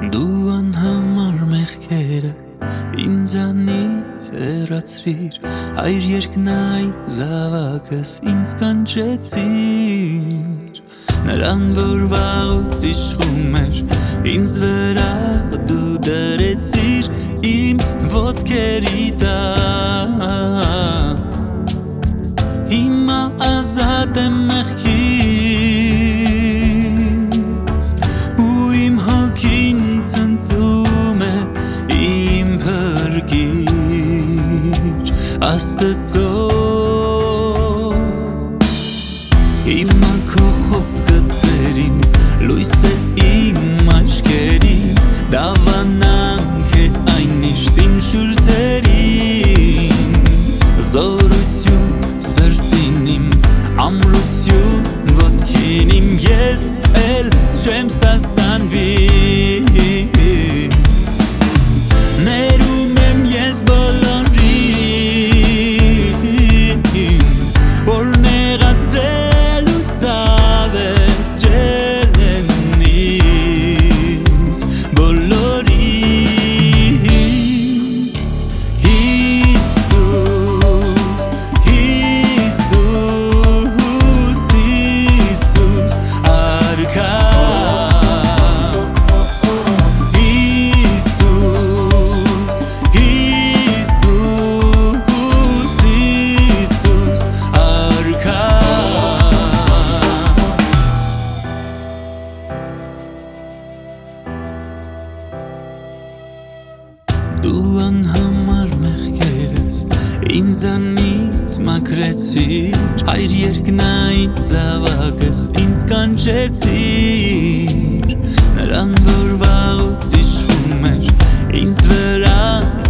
Դու անհամար մեղքերը ինձանից հեռացրիր, հայր երկնային զավակս ինձ կանչեցիր, նրան որ վաղուց իշխում էր ինձ վրա դու դրեցիր իմ ոտքերի տակ, հիմա ազատ եմ մեղքից ու իմ հոգին ցնծում է իմ փրկիչ Աստծո, հիմա քո խոսքը Տերին լույս է իմ աչքերի, դավանանք է այն միշտ իմ շուրթերին, զորություն սրտին իմ, ամրություն ոտքին իմ, ես էլ չեմ սասանվի, ներում եմ ես բոլորին, որ նեղացրել ու ցավեցրել են ինձ բոլորին, Հիսուս, Հիսուս, Հիսուս, արքա, Հիսուս, Հիսուս, Հիսուս, արքա, դու անհամար մեղքերս ինձանից մաքրեցիր, հայր երկնային զավակս ինձ կանչեցիր, նրան որ վաղուց իշխում էր ինձ վրա